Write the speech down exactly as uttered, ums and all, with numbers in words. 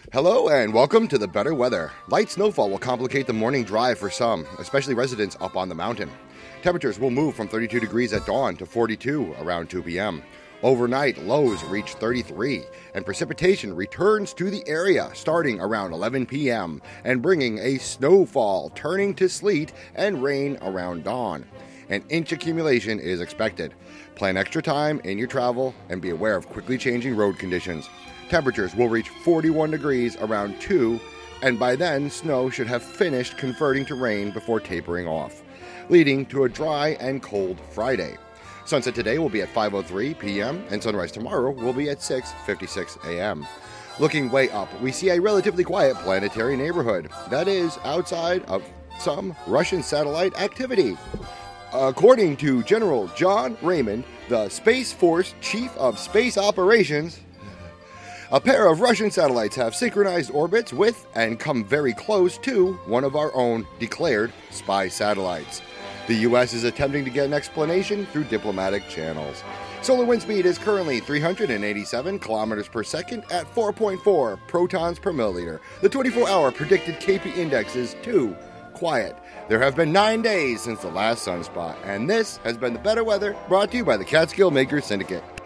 Hello and welcome to the better weather. Light snowfall will complicate the morning drive for some, especially residents up on the mountain. Temperatures will move from thirty-two degrees at dawn to forty-two around two p.m. Overnight, lows reach thirty-three, and precipitation returns to the area starting around eleven p.m. and bringing a snowfall, turning to sleet and rain around dawn. An inch accumulation is expected. Plan extra time in your travel and be aware of quickly changing road conditions. Temperatures will reach forty-one degrees around two, and by then snow should have finished converting to rain before tapering off, leading to a dry and cold Friday. Sunset today will be at five oh three p.m. and sunrise tomorrow will be at six fifty-six a.m. Looking way up, we see a relatively quiet planetary neighborhood that is outside of some Russian satellite activity. According to General John Raymond, the Space Force Chief of Space Operations, a pair of Russian satellites have synchronized orbits with and come very close to one of our own declared spy satellites. The U S is attempting to get an explanation through diplomatic channels. Solar wind speed is currently three hundred eighty-seven kilometers per second at four point four protons per milliliter. The twenty-four hour predicted K P index is two. Quiet. There have been nine days since the last sunspot, and this has been the better weather brought to you by the Catskill Makers Syndicate.